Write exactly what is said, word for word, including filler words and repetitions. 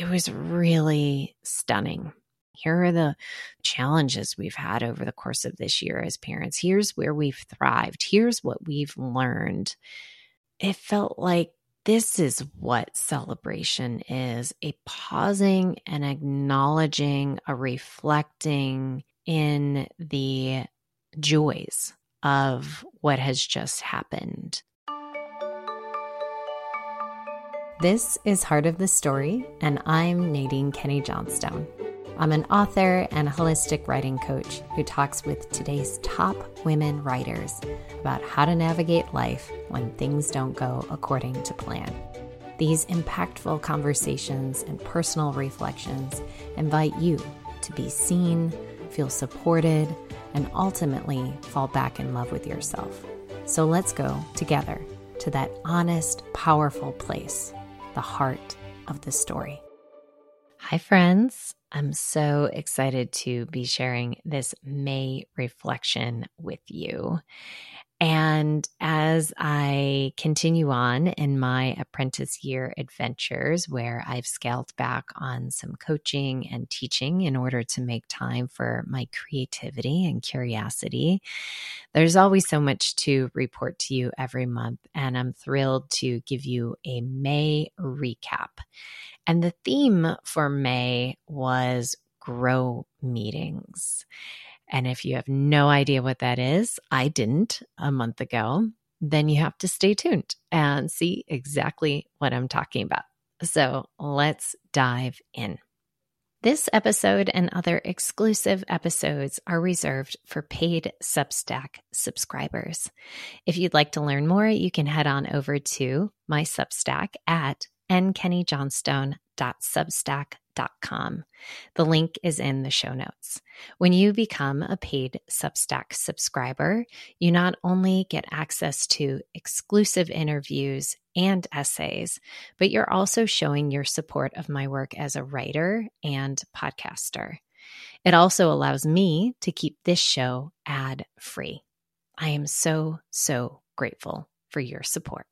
it was really stunning. Here are the challenges we've had over the course of this year as parents. Here's where we've thrived. Here's what we've learned. It felt like this is what celebration is, a pausing and acknowledging, a reflecting in the joys of what has just happened. This is Heart of the Story, and I'm Nadine Kenny Johnstone. I'm an author and holistic writing coach who talks with today's top women writers about how to navigate life when things don't go according to plan. These impactful conversations and personal reflections invite you to be seen, feel supported, and ultimately fall back in love with yourself. So let's go together to that honest, powerful place, the heart of the story. Hi, friends. I'm so excited to be sharing this May reflection with you. And as I continue on in my apprentice year adventures, where I've scaled back on some coaching and teaching in order to make time for my creativity and curiosity, there's always so much to report to you every month. And I'm thrilled to give you a May recap. And the theme for May was grow meetings. And if you have no idea what that is, I didn't a month ago, then you have to stay tuned and see exactly what I'm talking about. So let's dive in. This episode and other exclusive episodes are reserved for paid Substack subscribers. If you'd like to learn more, you can head on over to my Substack at n kenny johnstone dot substack dot com. The link is in the show notes. When you become a paid Substack subscriber, you not only get access to exclusive interviews and essays, but you're also showing your support of my work as a writer and podcaster. It also allows me to keep this show ad-free. I am so, so grateful for your support.